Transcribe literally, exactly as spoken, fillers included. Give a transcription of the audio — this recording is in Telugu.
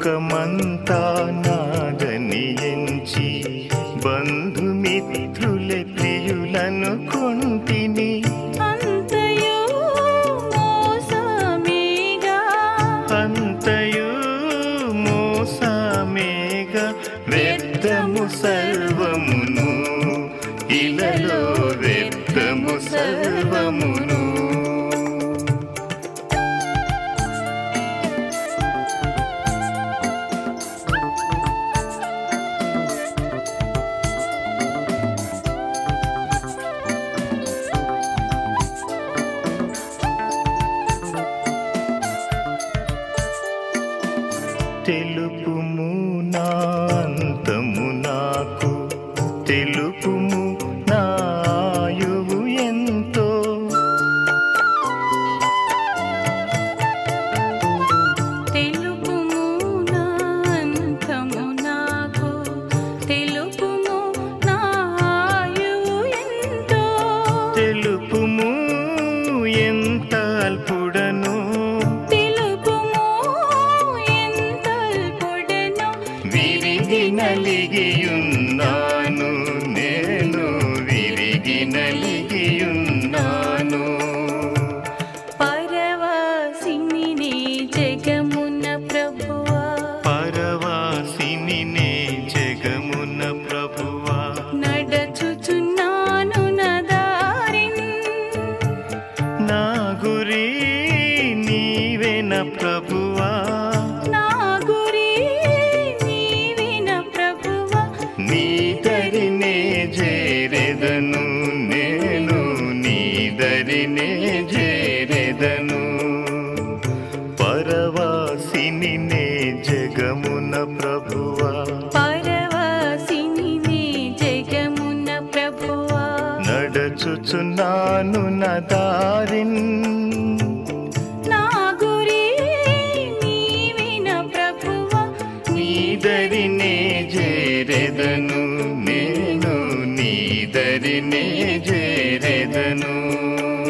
లోకమంతా నాదని ఎంచి బంధుమిత్రులే ప్రియులను కొంటిని అంతయు మోసమేగా అంతయు మోసమేగా వ్యర్థము సర్వమును ఇలలో వ్యర్థము సర్వమును తెలుపుము నా అంతము నాకు తెలుపుము నా ఆయువు ఎంతో తెలుపుము నా అంతము నాకు తెలుపుము నా ఆయువు ఎంతో తెలుపుము ఎంత అల్పుడను విరిగి నలిగియున్నాను నేను విరిగి నలిగియున్నాను పరవాసిని నే జగమున ప్రభువా పరవాసిని నే జగమున ప్రభువా నడచుచున్నాను నా దారిన్ నా గురి నీవేన ప్రభువా నీదరినే చేరెదను నేను నీదరినే చేరెదను పరవాసిని నే జగమున ప్రభువా పరవాసిని నే జగమున ప్రభువా నడచుచున్నాను నా దారిన్ నా గురి నీవేన ప్రభువా నీదరినే చేరెదను నేను నీదరినే చేరెదను